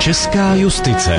Česká justice.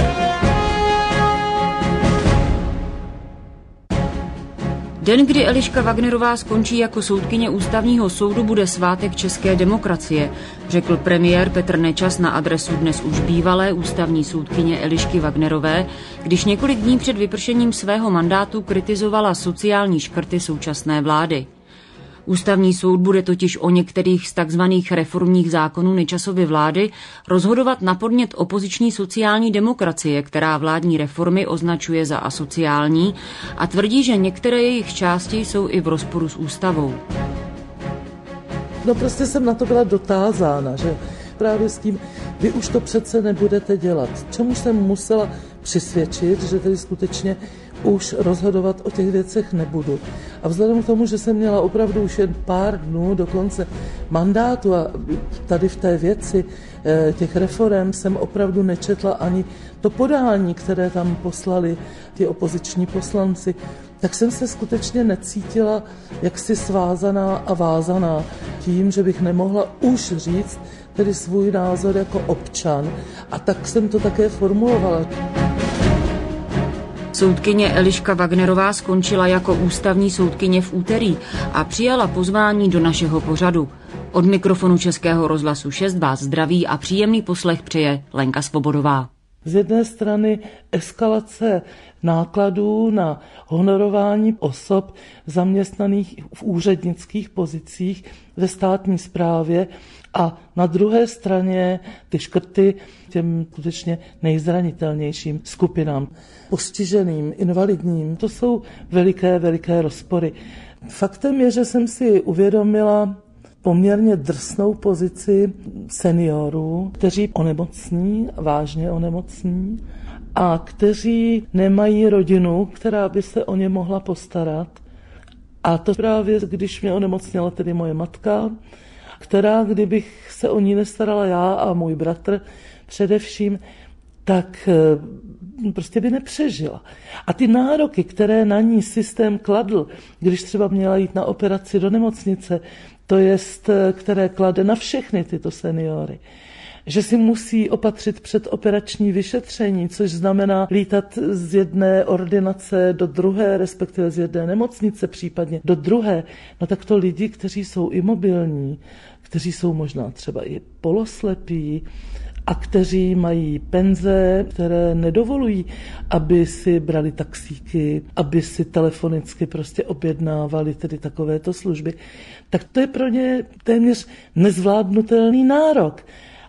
Den, kdy Eliška Wagnerová skončí jako soudkyně Ústavního soudu, bude svátek české demokracie, řekl premiér Petr Nečas na adresu dnes už bývalé ústavní soudkyně Elišky Wagnerové, když několik dní před vypršením svého mandátu kritizovala sociální škrty současné vlády. Ústavní soud bude totiž o některých z takzvaných reformních zákonů Nečasovy vlády rozhodovat na podnět opoziční sociální demokracie, která vládní reformy označuje za asociální a tvrdí, že některé jejich části jsou i v rozporu s ústavou. No prostě jsem na to byla dotázána, že právě s tím, vy už to přece nebudete dělat. Čemu jsem musela přisvědčit, že tedy skutečně už rozhodovat o těch věcech nebudu. A vzhledem k tomu, že jsem měla opravdu už jen pár dnů do konce mandátu a tady v té věci těch reforem jsem opravdu nečetla ani to podání, které tam poslali ti opoziční poslanci, tak jsem se skutečně necítila jaksi svázaná a vázaná tím, že bych nemohla už říct tedy svůj názor jako občan. A tak jsem to také formulovala. Soudkyně Eliška Wagnerová skončila jako ústavní soudkyně v úterý a přijala pozvání do našeho pořadu. Od mikrofonu Českého rozhlasu 6 vás zdraví a příjemný poslech přeje Lenka Svobodová. Z jedné strany eskalace nákladů na honorování osob zaměstnaných v úřednických pozicích ve státní správě a na druhé straně ty škrty těm skutečně nejzranitelnějším skupinám, postiženým, invalidním. To jsou veliké rozpory. Faktem je, že jsem si uvědomila poměrně drsnou pozici seniorů, kteří onemocní, vážně onemocní a kteří nemají rodinu, která by se o ně mohla postarat. A to právě, když mě onemocněla tedy moje matka, která, kdybych se o ní nestarala já a můj bratr především, tak prostě by nepřežila. A ty nároky, které na ní systém kladl, když třeba měla jít na operaci do nemocnice, to jest, které klade na všechny tyto seniory, že si musí opatřit předoperační vyšetření, což znamená lítat z jedné ordinace do druhé, respektive z jedné nemocnice případně do druhé, no tak to lidi, kteří jsou imobilní, kteří jsou možná třeba i poloslepí a kteří mají penze, které nedovolují, aby si brali taxíky, aby si telefonicky prostě objednávali tedy takovéto služby, tak to je pro ně téměř nezvládnutelný nárok.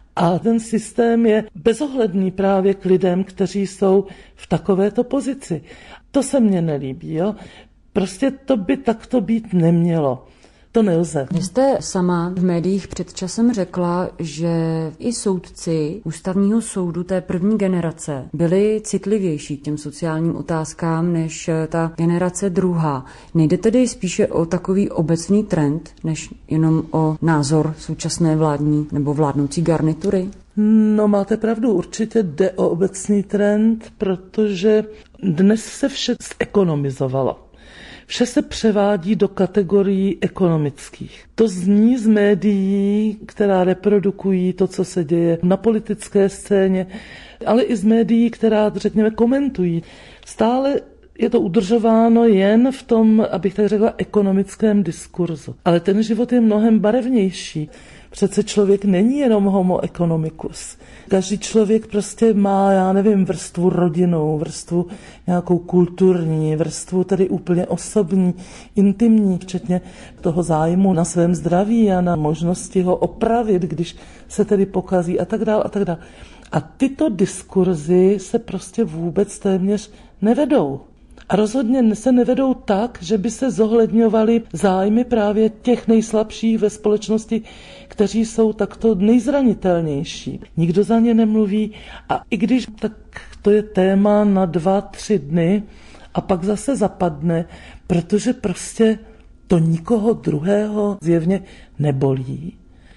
A ten systém je bezohledný právě k lidem, kteří jsou v takovéto pozici. To se mně nelíbí, jo. Prostě to by takto být nemělo. To nelze. Vy jste sama v médiích před časem řekla, že i soudci Ústavního soudu té první generace byli citlivější k těm sociálním otázkám než ta generace druhá. Nejde tedy spíše o takový obecný trend, než jenom o názor současné vládní nebo vládnoucí garnitury? No, máte pravdu, určitě jde o obecný trend, protože dnes se vše zekonomizovalo. Vše se převádí do kategorií ekonomických. To zní z médií, která reprodukují to, co se děje na politické scéně, ale i z médií, která, řekněme, komentují. Stále je to udržováno jen v tom, abych tak řekla, ekonomickém diskurzu. Ale ten život je mnohem barevnější. Přece člověk není jenom homo economicus. Každý člověk prostě má, já nevím, vrstvu rodinnou, vrstvu nějakou kulturní, vrstvu tedy úplně osobní, intimní, včetně toho zájmu na svém zdraví a na možnosti ho opravit, když se tedy pokazí a tak dále a tak dále. A tyto diskurzy se prostě vůbec téměř nevedou. A rozhodně se nevedou tak, že by se zohledňovaly zájmy právě těch nejslabších ve společnosti, kteří jsou takto nejzranitelnější. Nikdo za ně nemluví a i když tak to je téma na 2-3 dny a pak zase zapadne, protože prostě to nikoho druhého zjevně nebolí.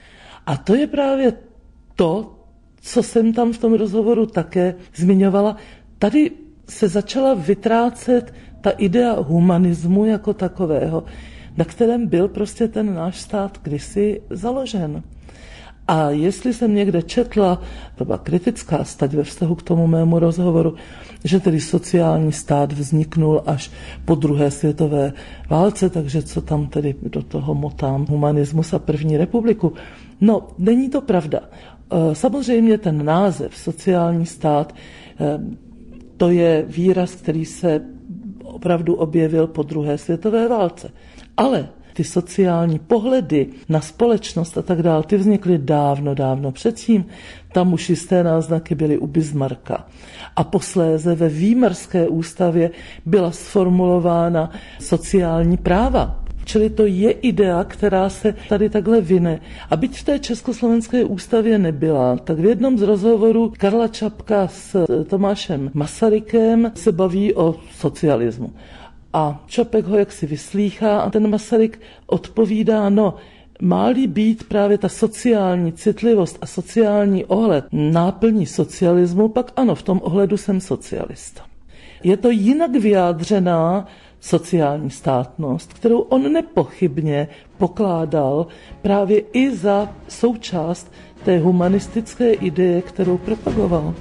A to je právě to, co jsem tam v tom rozhovoru také zmiňovala. Tady se začala vytrácet ta idea humanismu jako takového, na kterém byl prostě ten náš stát kdysi založen. A jestli jsem někde četla, to byla kritická stať ve vztahu k tomu mému rozhovoru, že tedy sociální stát vzniknul až po druhé světové válce, takže co tam tedy do toho motám humanismus a první republiku. No, není to pravda. Samozřejmě ten název sociální stát, to je výraz, který se opravdu objevil po druhé světové válce. Ale ty sociální pohledy na společnost a tak dále, ty vznikly dávno předtím. Tam už jisté náznaky byly u Bismarcka. A posléze ve Výmarské ústavě byla sformulována sociální práva. Čili to je idea, která se tady takhle vine. A byť v té československé ústavě nebyla, tak v jednom z rozhovorů Karla Čapka s Tomášem Masarykem se baví o socialismu. A Čapek ho jaksi vyslýchá a ten Masaryk odpovídá, no, má-li být právě ta sociální citlivost a sociální ohled náplní socialismu, pak ano, v tom ohledu jsem socialista. Je to jinak vyjádřená sociální státnost, kterou on nepochybně pokládal právě i za součást té humanistické ideje, kterou propagoval.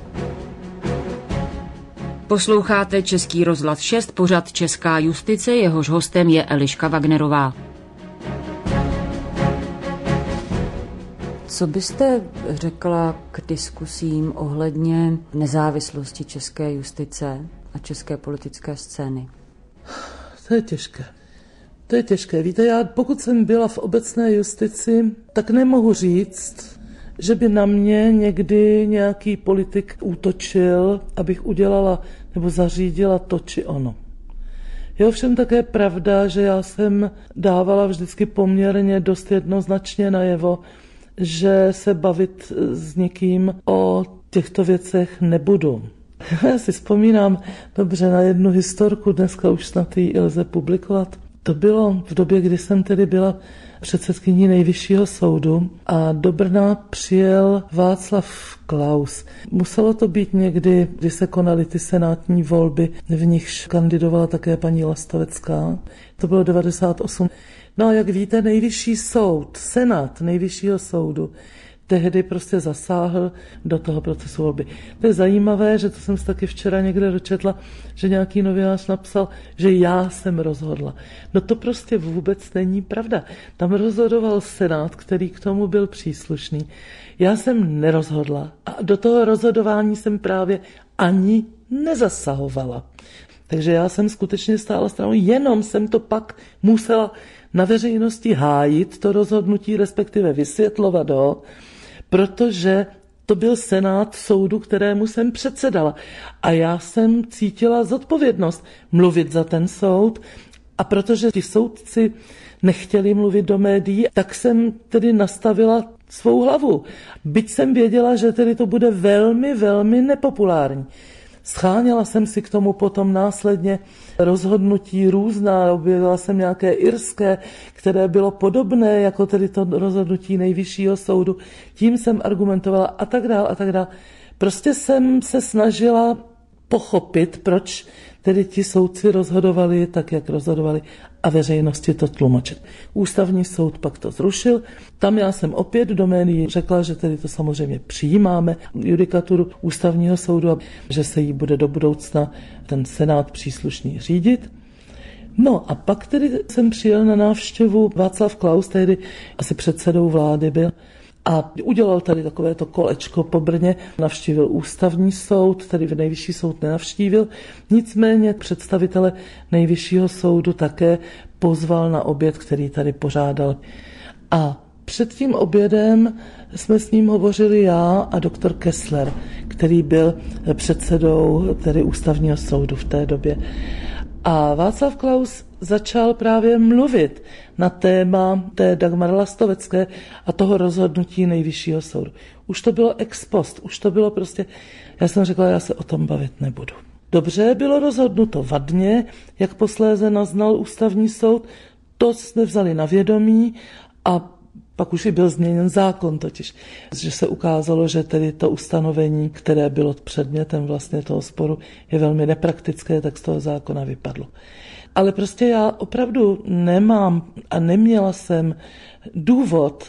Posloucháte Český rozhlas 6, pořad Česká justice, jehož hostem je Eliška Wagnerová. Co byste řekla k diskusím ohledně nezávislosti české justice a české politické scény? To je těžké. To je těžké. Víte, já pokud jsem byla v obecné justici, tak nemohu říct, že by na mě někdy nějaký politik útočil, abych udělala nebo zařídila to či ono. Je ovšem také pravda, že já jsem dávala vždycky poměrně dost jednoznačně najevo, že se bavit s někým o těchto věcech nebudu. Já si vzpomínám dobře na jednu historku, dneska už snad ji lze publikovat. To bylo v době, kdy jsem tedy byla předsedkyní Nejvyššího soudu a do Brna přijel Václav Klaus. Muselo to být někdy, kdy se konaly ty senátní volby, v nichž kandidovala také paní Lastovecká. To bylo 98. No a jak víte, Nejvyšší soud, senát Nejvyššího soudu, tehdy prostě zasáhl do toho procesu volby. To je zajímavé, že to jsem si taky včera někde dočetla, že nějaký novinář napsal, že já jsem rozhodla. No to prostě vůbec není pravda. Tam rozhodoval senát, který k tomu byl příslušný. Já jsem nerozhodla a do toho rozhodování jsem právě ani nezasahovala. Takže já jsem skutečně stála stranou, jenom jsem to pak musela na veřejnosti hájit, to rozhodnutí, respektive vysvětlovat ho, protože to byl senát soudu, kterému jsem předsedala. A já jsem cítila zodpovědnost mluvit za ten soud a protože ti soudci nechtěli mluvit do médií, tak jsem tedy nastavila svou hlavu. Byť jsem věděla, že tedy to bude velmi nepopulární. Scháněla jsem si k tomu potom následně rozhodnutí různá, objevila jsem nějaké irské, které bylo podobné jako tedy to rozhodnutí Nejvyššího soudu. Tím jsem argumentovala a tak dál. Prostě jsem se snažila pochopit, proč tedy ti soudci rozhodovali tak, jak rozhodovali a veřejnosti to tlumočit. Ústavní soud pak to zrušil. Tam já jsem opět do médií řekla, že tedy to samozřejmě přijímáme, judikaturu Ústavního soudu a že se jí bude do budoucna ten senát příslušný řídit. No a pak tedy jsem přijel na návštěvu Václav Klaus, tehdy asi předsedou vlády byl, a udělal tady takovéto kolečko po Brně, navštívil Ústavní soud, tady v Nejvyšší soud nenavštívil, nicméně představitele Nejvyššího soudu také pozval na oběd, který tady pořádal. A před tím obědem jsme s ním hovořili já a doktor Kessler, který byl předsedou tedy Ústavního soudu v té době. A Václav Klaus začal právě mluvit na téma té Dagmar Lastovecké a toho rozhodnutí Nejvyššího soudu. Už to bylo ex post, už to bylo prostě, já jsem řekla, já se o tom bavit nebudu. Dobře, bylo rozhodnuto vadně, jak posléze naznal Ústavní soud, to jsme vzali na vědomí a pak už i byl změněn zákon totiž, že se ukázalo, že tedy to ustanovení, které bylo předmětem vlastně toho sporu, je velmi nepraktické, tak z toho zákona vypadlo. Ale prostě já opravdu nemám a neměla jsem důvod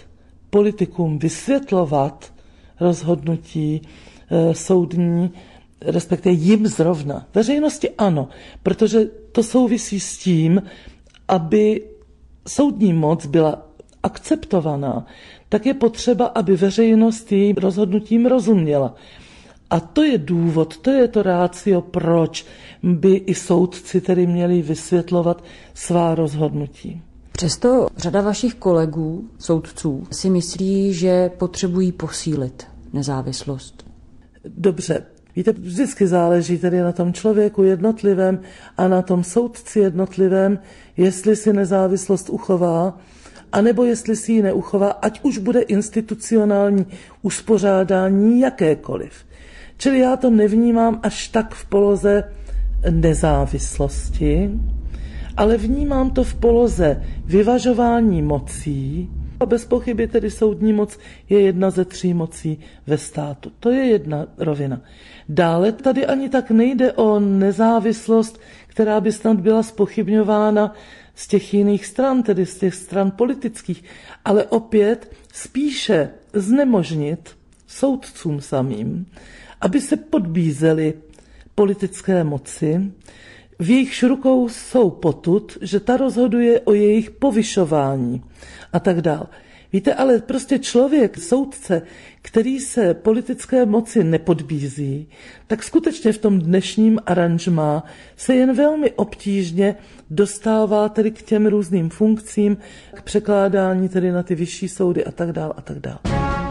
politikům vysvětlovat rozhodnutí soudní, respektive jim zrovna. Veřejnosti ano, protože to souvisí s tím, aby soudní moc byla akceptovaná, tak je potřeba, aby veřejnost jejím rozhodnutím rozuměla. A to je důvod, to je to ratio, proč by i soudci tedy měli vysvětlovat svá rozhodnutí. Přesto řada vašich kolegů, soudců, si myslí, že potřebují posílit nezávislost. Dobře, víte, vždycky záleží tedy na tom člověku jednotlivém a na tom soudci jednotlivém, jestli si nezávislost uchová, anebo jestli si ji neuchová, ať už bude institucionální uspořádání jakékoliv. Čili já to nevnímám až tak v poloze nezávislosti, ale vnímám to v poloze vyvažování mocí. A bez pochyby tedy soudní moc je jedna ze 3 mocí ve státu. To je jedna rovina. Dále tady ani tak nejde o nezávislost, která by snad byla zpochybňována z těch jiných stran, tedy z těch stran politických, ale opět spíše znemožnit soudcům samým, aby se podbízeli politické moci. V jejich rukou jsou potud, že ta rozhoduje o jejich povyšování a tak dál. Víte, ale prostě člověk, soudce, který se politické moci nepodbízí, tak skutečně v tom dnešním aranžmá se jen velmi obtížně dostává tedy k těm různým funkcím, k překládání tedy na ty vyšší soudy a tak dál a tak dál.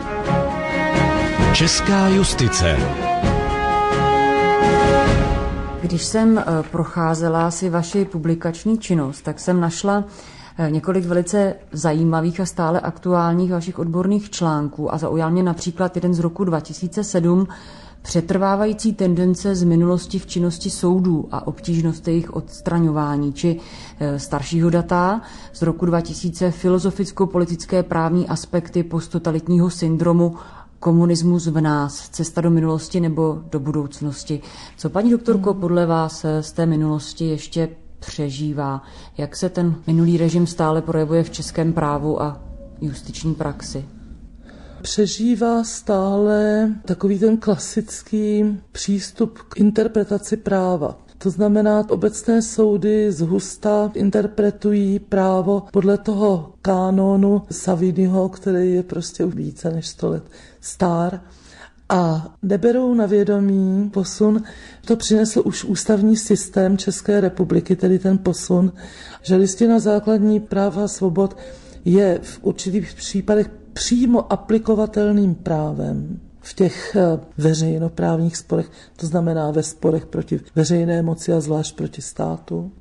Česká justice. Když jsem procházela si vaši publikační činnost, tak jsem našla několik velice zajímavých a stále aktuálních vašich odborných článků a zaujal mě například jeden z roku 2007, přetrvávající tendence z minulosti v činnosti soudů a obtížnost jejich odstraňování, či staršího data z roku 2000 filozoficko-politické právní aspekty posttotalitního syndromu komunismus v nás, cesta do minulosti nebo do budoucnosti. Co, paní doktorko, podle vás z té minulosti ještě přežívá? Jak se ten minulý režim stále projevuje v českém právu a justiční praxi? Přežívá stále takový ten klasický přístup k interpretaci práva. To znamená, obecné soudy zhusta interpretují právo podle toho kánonu Saviniho, který je prostě více než 100 let star, a neberou na vědomí posun. To přinesl už ústavní systém České republiky, tedy ten posun, že Listina základní práva a svobod je v určitých případech přímo aplikovatelným právem v těch veřejnoprávních sporech, to znamená ve sporech proti veřejné moci a zvlášť proti státu.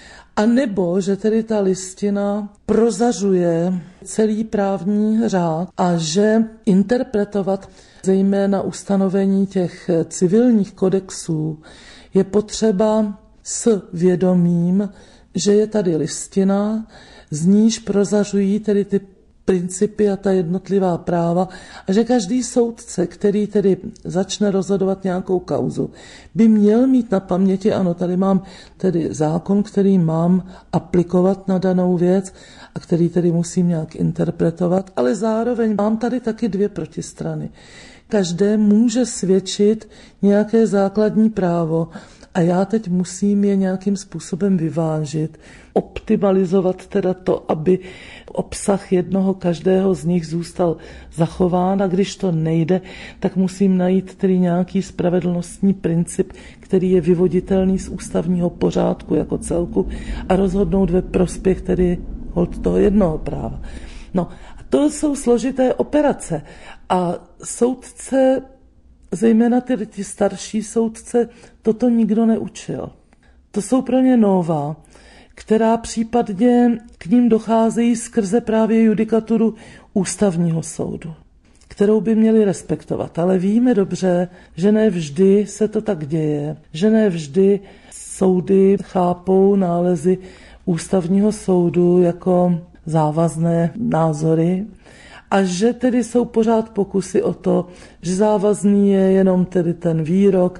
A nebo, že tedy ta listina prozařuje celý právní řád a že interpretovat zejména ustanovení těch civilních kodexů je potřeba s vědomím, že je tady listina, z níž prozařují tedy ty principy a ta jednotlivá práva a že každý soudce, který tedy začne rozhodovat nějakou kauzu, by měl mít na paměti, ano, tady mám tedy zákon, který mám aplikovat na danou věc a který tedy musím nějak interpretovat, ale zároveň mám tady taky 2 protistrany. Každé může svědčit nějaké základní právo a já teď musím je nějakým způsobem vyvážit, optimalizovat teda to, aby obsah jednoho každého z nich zůstal zachován a když to nejde, tak musím najít tedy nějaký spravedlnostní princip, který je vyvoditelný z ústavního pořádku jako celku a rozhodnout ve prospěch tedy holt toho jednoho práva. No a to jsou složité operace a soudce, zejména ty starší soudce, toto nikdo neučil. To jsou pro ně nová, která případně k ním docházejí skrze právě judikaturu ústavního soudu, kterou by měli respektovat. Ale víme dobře, že ne vždy se to tak děje, že ne vždy soudy chápou nálezy ústavního soudu jako závazné názory, a že tedy jsou pořád pokusy o to, že závazný je jenom tedy ten výrok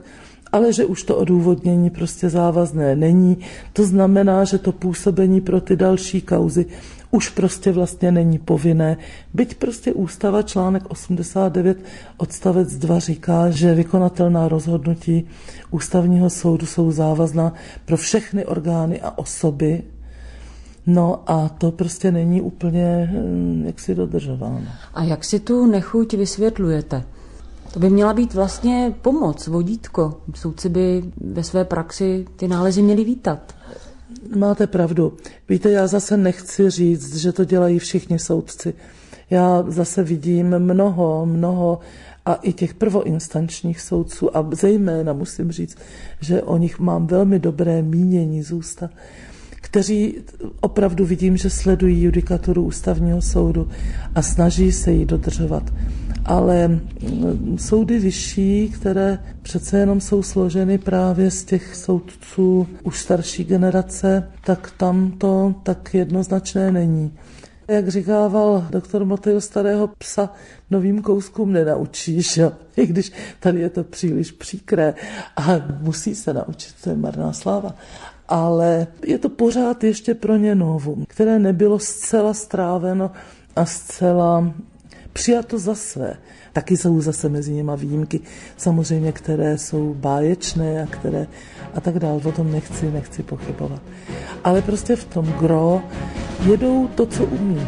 ale že už to odůvodnění prostě závazné není. To znamená, že to působení pro ty další kauzy už prostě vlastně není povinné. Byť prostě ústava článek 89 odstavec 2 říká, že vykonatelná rozhodnutí ústavního soudu jsou závazná pro všechny orgány a osoby. No a to prostě není úplně jaksi dodržováno. A jak si tu nechuť vysvětlujete? To by měla být vlastně pomoc, vodítko. Soudci by ve své praxi ty nálezy měli vítat. Máte pravdu. Víte, já zase nechci říct, že to dělají všichni soudci. Já zase vidím mnoho a i těch prvoinstančních soudců a zejména musím říct, že o nich mám velmi dobré mínění z ústa, kteří opravdu vidím, že sledují judikaturu ústavního soudu a snaží se ji dodržovat. Ale soudy vyšší, které přece jenom jsou složeny právě z těch soudců už starší generace, tak tam to tak jednoznačné není. Jak říkával doktor Motejl, starého psa novým kouskům nenaučíš, jo? I když tady je to příliš příkré a musí se naučit, to je marná sláva. Ale je to pořád ještě pro ně novum, které nebylo zcela stráveno a zcela přijato za své. Taky jsou zase mezi nimi výjimky, samozřejmě, které jsou báječné a které a tak dále. O tom nechci pochybovat. Ale prostě v tom gro jedou to, co umí.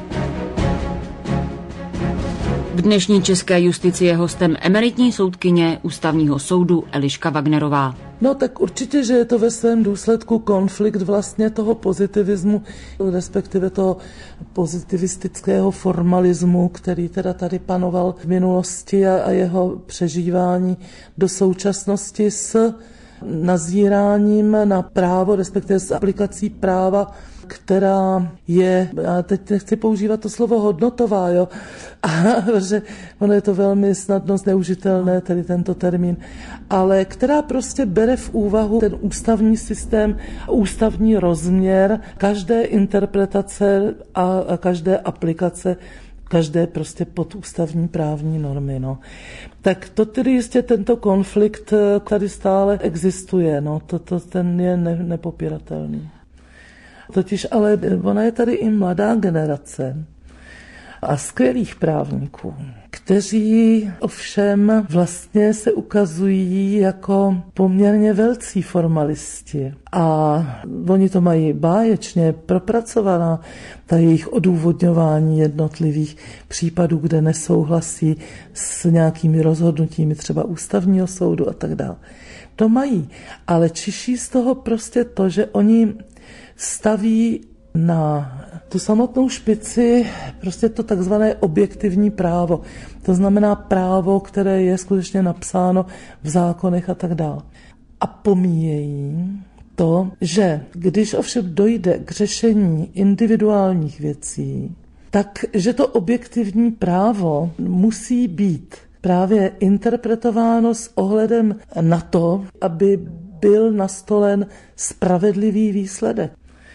V dnešní české justici je hostem emeritní soudkyně Ústavního soudu Eliška Wagnerová. No tak určitě, že je to ve svém důsledku konflikt vlastně toho pozitivismu, respektive toho pozitivistického formalismu, který teda tady panoval v minulosti a jeho přežívání do současnosti s nazíráním na právo, respektive s aplikací práva, která je, já teď nechci používat to slovo hodnotová, jo, protože ono je to velmi snadno zneužitelné, tedy tento termín, ale která prostě bere v úvahu ten ústavní systém, ústavní rozměr každé interpretace a každé aplikace, každé prostě podústavní právní normy. No. Tak to tedy jistě tento konflikt tady stále existuje, no. Ten je nepopiratelný. Totiž ale ona je tady i mladá generace a skvělých právníků, kteří ovšem vlastně se ukazují jako poměrně velcí formalisti. A oni to mají báječně propracovaná, ta jejich odůvodňování jednotlivých případů, kde nesouhlasí s nějakými rozhodnutími třeba ústavního soudu a tak dále. To mají, ale čiší z toho prostě to, že oni staví na tu samotnou špici prostě to takzvané objektivní právo. To znamená právo, které je skutečně napsáno v zákonech a tak dále. A pomíjejí to, že když ovšem dojde k řešení individuálních věcí, tak že to objektivní právo musí být právě interpretováno s ohledem na to, aby byl nastolen spravedlivý výsledek.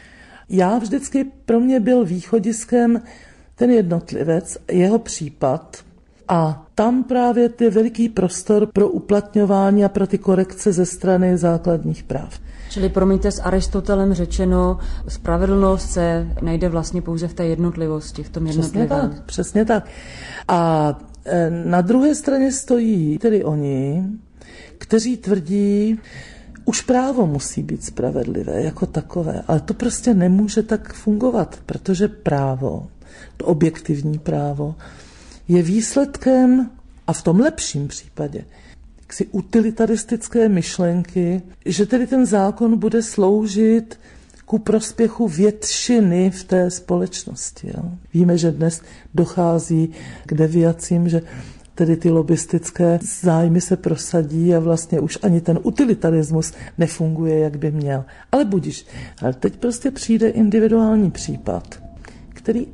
Já vždycky pro mě byl východiskem ten jednotlivec, jeho případ a tam právě je veliký prostor pro uplatňování a pro ty korekce ze strany základních práv. Čili promiňte, s Aristotelem řečeno, spravedlnost se najde vlastně pouze v té jednotlivosti, v tom jednotlivém. Přesně tak. A na druhé straně stojí tedy oni, kteří tvrdí, už právo musí být spravedlivé jako takové, ale to prostě nemůže tak fungovat, protože právo, to objektivní právo, je výsledkem, a v tom lepším případě, jaksi utilitaristické myšlenky, že tedy ten zákon bude sloužit ku prospěchu většiny v té společnosti. Jo? Víme, že dnes dochází k deviacím, že tedy ty lobistické zájmy se prosadí a vlastně už ani ten utilitarismus nefunguje, jak by měl. Ale budiš. Ale teď prostě přijde individuální případ, který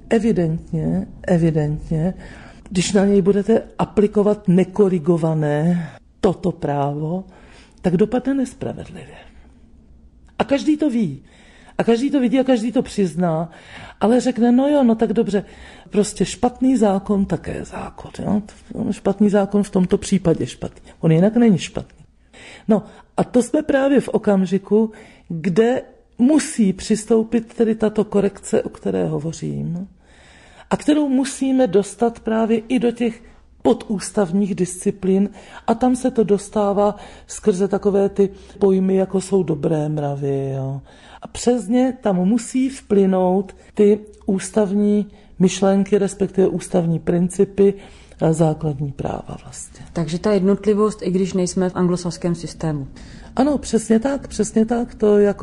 evidentně, když na něj budete aplikovat nekorigované toto právo, tak dopadne nespravedlivě. A každý to ví. A každý to vidí a každý to přizná, ale řekne, no tak dobře, prostě špatný zákon také je zákon. Jo? Špatný zákon v tomto případě špatný. On jinak není špatný. No a to jsme právě v okamžiku, kde musí přistoupit tedy tato korekce, o které hovořím, a kterou musíme dostat právě i do těch podústavních disciplín a tam se to dostává skrze takové ty pojmy, jako jsou dobré mravy. Jo. A přes ně tam musí vplynout ty ústavní myšlenky, respektive ústavní principy a základní práva vlastně. Takže ta jednotlivost, i když nejsme v anglosaském systému. Ano, přesně tak.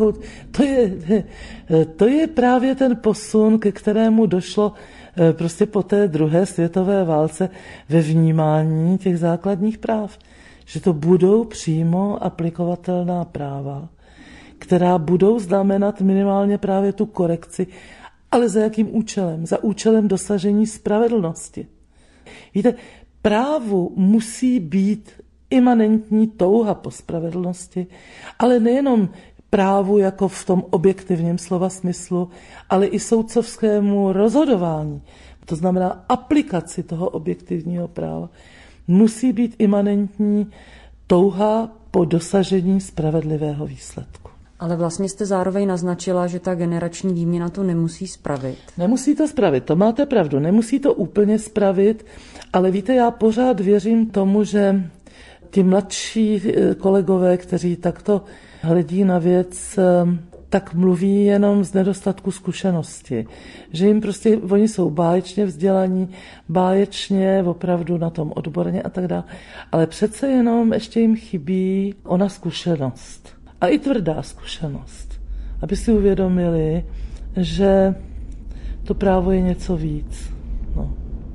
To je právě ten posun, ke kterému došlo prostě po té druhé světové válce ve vnímání těch základních práv. Že to budou přímo aplikovatelná práva, která budou znamenat minimálně právě tu korekci, ale za jakým účelem? Za účelem dosažení spravedlnosti. Víte, právu musí být imanentní touha po spravedlnosti, ale nejenom právu jako v tom objektivním slova smyslu, ale i soudcovskému rozhodování, to znamená aplikaci toho objektivního práva, musí být imanentní touha po dosažení spravedlivého výsledku. Ale vlastně jste zároveň naznačila, že ta generační výměna to nemusí spravit. Nemusí to spravit, to máte pravdu, nemusí to úplně spravit, ale víte, já pořád věřím tomu, že ti mladší kolegové, kteří takto hledí na věc, tak mluví jenom z nedostatku zkušenosti. Že jim prostě, oni jsou báječně vzdělaní, báječně opravdu na tom odborně a tak dále, ale přece jenom ještě jim chybí ona zkušenost. A i tvrdá zkušenost. Aby si uvědomili, že to právo je něco víc. No.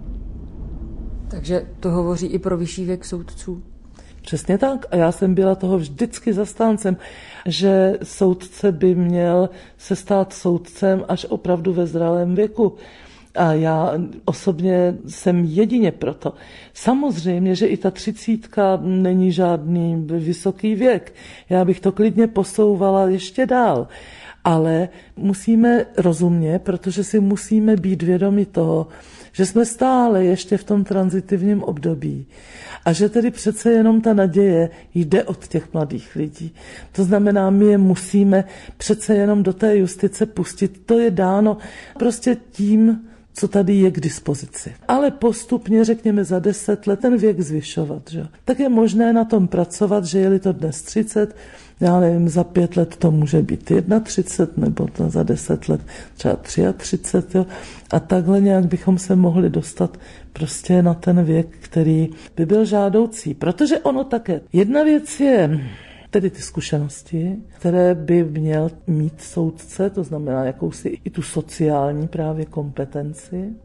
Takže to hovoří i pro vyšší věk soudců? Přesně tak. A já jsem byla toho vždycky zastáncem, že soudce by měl se stát soudcem až opravdu ve zralém věku. A já osobně jsem jedině proto. Samozřejmě, že i ta 30 není žádný vysoký věk. Já bych to klidně posouvala ještě dál. Ale musíme rozumně, protože si musíme být vědomi toho, že jsme stále ještě v tom tranzitivním období a že tedy přece jenom ta naděje jde od těch mladých lidí. To znamená, my je musíme přece jenom do té justice pustit. To je dáno prostě tím, co tady je k dispozici. Ale postupně, řekněme, za 10 let ten věk zvyšovat. Že? Tak je možné na tom pracovat, že je-li to dnes 30, já nevím, za 5 let to může být 31, nebo to za 10 let třeba 33. Jo? A takhle nějak bychom se mohli dostat prostě na ten věk, který by byl žádoucí. Protože ono také. Jedna věc je tedy ty zkušenosti, které by měl mít soudce, to znamená jakousi i tu sociální právě kompetenci.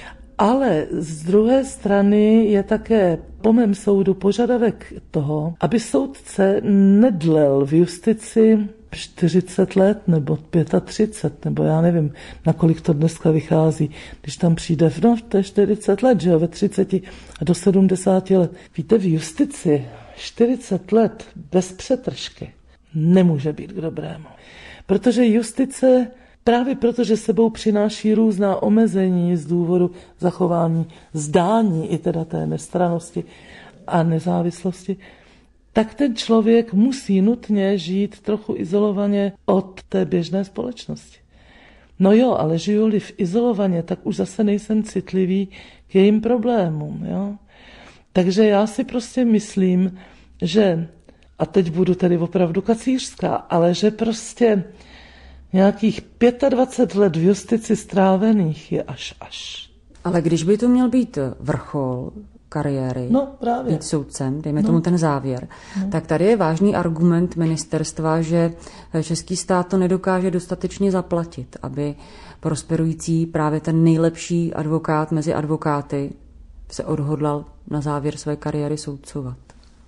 Ale z druhé strany je také po mém soudu požadavek toho, aby soudce nedlel v justici 40 let nebo 35, nebo já nevím, na kolik to dneska vychází, když tam přijde, to je 40 let, že jo, ve 30 a do 70 let. Víte, v justici 40 let bez přetržky nemůže být k dobrému. Protože justice, právě protože sebou přináší různá omezení z důvodu zachování zdání i teda té nestrannosti a nezávislosti, tak ten člověk musí nutně žít trochu izolovaně od té běžné společnosti. No jo, ale žiju-li v izolovaně, tak už zase nejsem citlivý k jejím problémům. Jo? Takže já si prostě myslím, že, a teď budu tedy opravdu kacířská, ale že prostě nějakých 25 let v justici strávených je až. Ale když by to měl být vrchol kariéry, být soudcem, dejme tomu ten závěr, tak tady je vážný argument ministerstva, že český stát to nedokáže dostatečně zaplatit, aby prosperující právě ten nejlepší advokát mezi advokáty se odhodlal na závěr své kariéry soudcovat.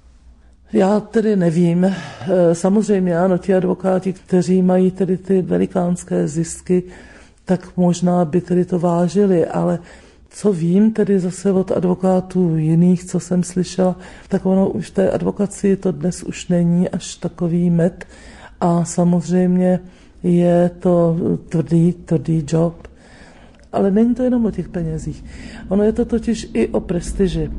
Já tedy nevím. Samozřejmě ano, ti advokáti, kteří mají tedy ty velikánské zisky, tak možná by tedy to vážili, ale co vím tedy zase od advokátů jiných, co jsem slyšela, tak ono už v té advokaci to dnes už není až takový med a samozřejmě je to tvrdý job. Ale není to jenom o těch penězích. Ono je to totiž i o prestiži.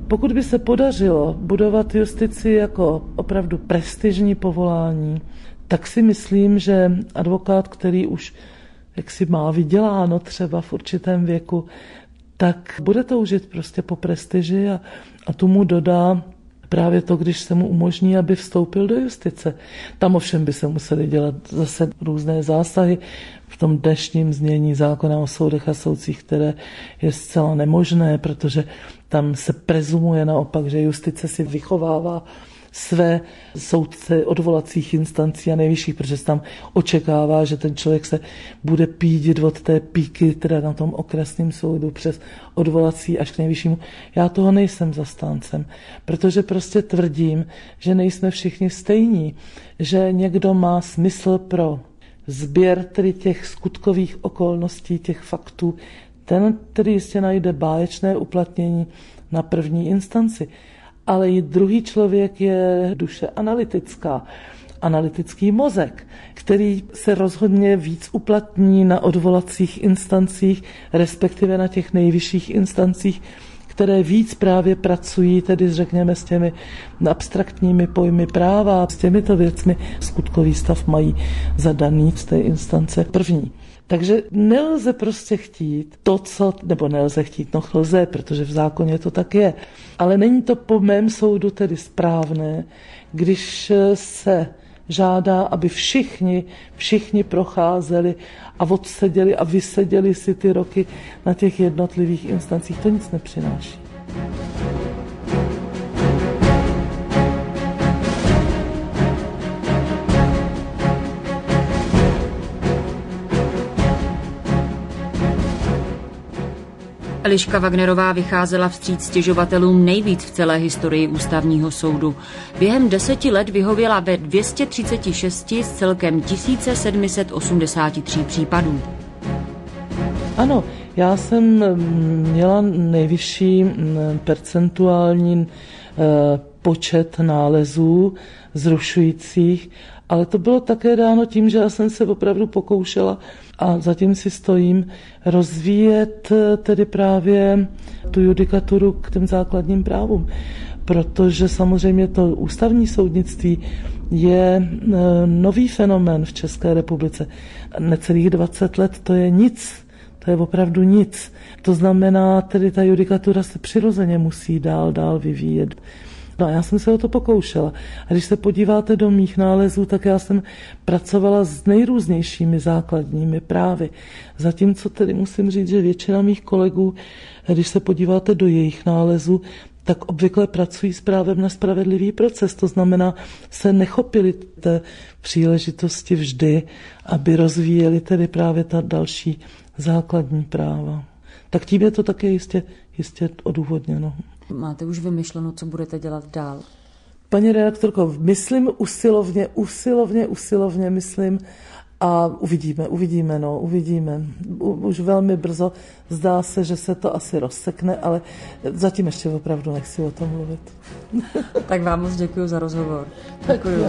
Pokud by se podařilo budovat justici jako opravdu prestižní povolání, tak si myslím, že advokát, který už jaksi má vyděláno třeba v určitém věku, tak bude toužit prostě po prestiži a tomu dodá právě to, když se mu umožní, aby vstoupil do justice. Tam ovšem by se museli dělat zase různé zásahy v tom dnešním znění zákona o soudech a soudcích, které je zcela nemožné, protože tam se prezumuje naopak, že justice si vychovává své soudce odvolacích instancí a nejvyšších, protože se tam očekává, že ten člověk se bude pídit od té píky, teda na tom okresním soudu přes odvolací až k nejvyššímu. Já toho nejsem zastáncem, protože prostě tvrdím, že nejsme všichni stejní, že někdo má smysl pro sběr tedy těch skutkových okolností, těch faktů, ten tedy jistě najde báječné uplatnění na první instanci. Ale i druhý člověk je duše analytická, analytický mozek, který se rozhodně víc uplatní na odvolacích instancích, respektive na těch nejvyšších instancích, které víc právě pracují, tedy řekněme s těmi abstraktními pojmy práva, s těmito věcmi skutkový stav mají zadaný z té instance první. Takže nelze prostě chtít to, nebo nelze chtít, lze, protože v zákoně to tak je. Ale není to po mém soudu tedy správné, když se žádá, aby všichni procházeli a odseděli a vyseděli si ty roky na těch jednotlivých instancích. To nic nepřináší. Eliška Wagnerová vycházela vstříc stěžovatelům nejvíc v celé historii ústavního soudu. Během 10 let vyhověla ve 236 z celkem 1783 případů. Ano, já jsem měla nejvyšší percentuální počet nálezů zrušujících, ale to bylo také dáno tím, že já jsem se opravdu pokoušela a zatím si stojím rozvíjet tedy právě tu judikaturu k těm základním právům. Protože samozřejmě to ústavní soudnictví je nový fenomén v České republice. Necelých 20 let to je nic. To je opravdu nic. To znamená, tedy ta judikatura se přirozeně musí dál vyvíjet. No a já jsem se o to pokoušela. A když se podíváte do mých nálezů, tak já jsem pracovala s nejrůznějšími základními právy. Zatímco tedy musím říct, že většina mých kolegů, když se podíváte do jejich nálezů, tak obvykle pracují s právem na spravedlivý proces. To znamená, se nechopili té příležitosti vždy, aby rozvíjeli tedy právě ta další základní práva. Tak tím je to také jistě odůvodněno. Máte už vymyšleno, co budete dělat dál? Paní redaktorko, myslím usilovně myslím a uvidíme. Už velmi brzo zdá se, že se to asi rozsekne, ale zatím ještě opravdu nechci o tom mluvit. Tak vám moc děkuji za rozhovor. Děkuji.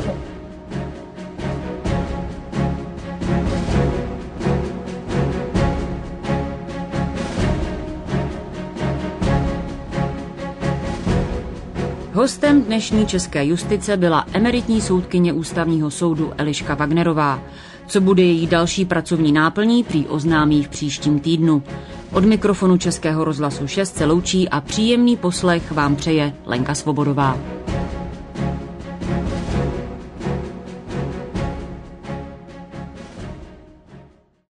Hostem dnešní české justice byla emeritní soudkyně Ústavního soudu Eliška Wagnerová. Co bude její další pracovní náplní, prý oznámí v příštím týdnu. Od mikrofonu Českého rozhlasu 6 se loučí a příjemný poslech vám přeje Lenka Svobodová.